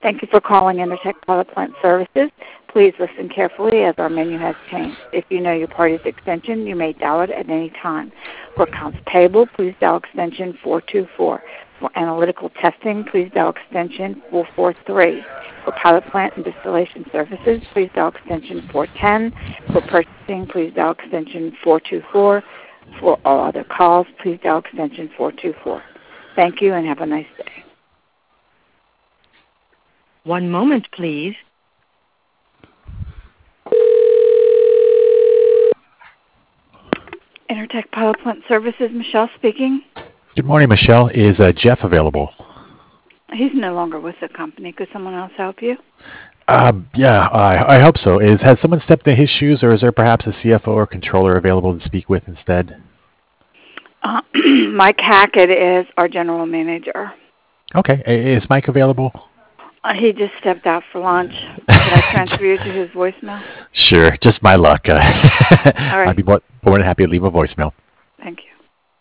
Thank you for calling Intertech Pilot Plant Services. Please listen carefully as our menu has changed. If you know your party's extension, you may dial it at any time. For accounts payable, please dial extension 424. For analytical testing, please dial extension 443. For pilot plant and distillation services, please dial extension 410. For purchasing, please dial extension 424. For all other calls, please dial extension 424. Thank you and have a nice day. One moment, please. Intertech Pilot Plant Services, Michelle speaking. Good morning, Michelle. Is Jeff available? He's no longer with the company. Could someone else help you? Yeah, I hope so. Has someone stepped in his shoes, or is there perhaps a CFO or controller available to speak with instead? Mike Hackett is our general manager. Okay. Is Mike available? He just stepped out for lunch. Could I transfer you to his voicemail? Sure. Just my luck. All right. I'd be more than happy to leave a voicemail. Thank you.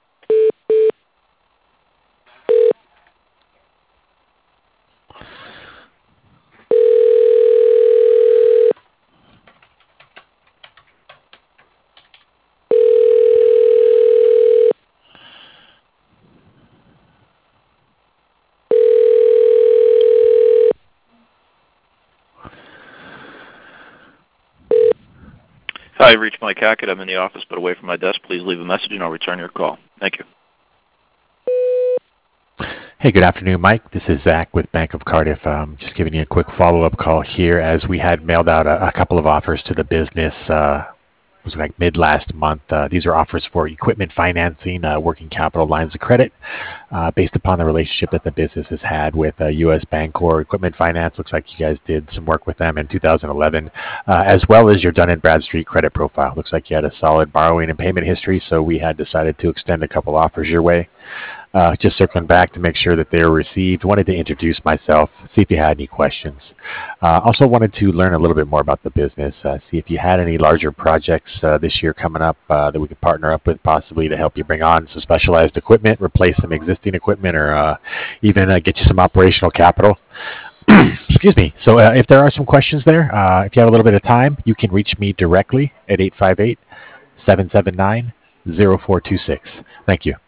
Hi, I reached Mike Hackett. I'm in the office but away from my desk. Please leave a message and I'll return your call. Thank you. Hey, good afternoon, Mike. This is Zach with Bank of Cardiff. Just giving you a quick follow-up call here as we had mailed out a couple of offers to the business. It was like mid last month. These are offers for equipment financing, working capital lines of credit, based upon the relationship that the business has had with U.S. Bancorp Equipment Finance. Looks like you guys did some work with them in 2011, as well as your Dun & Bradstreet credit profile. Looks like you had a solid borrowing and payment history, so we had decided to extend a couple offers your way. Just circling back to make sure that they were received. Wanted to introduce myself, see if you had any questions. Also wanted to learn a little bit more about the business, see if you had any larger projects this year coming up that we could partner up with possibly to help you bring on some specialized equipment, replace some existing equipment, or even get you some operational capital. Excuse me. So if there are some questions there, if you have a little bit of time, you can reach me directly at 858-779-0426. Thank you.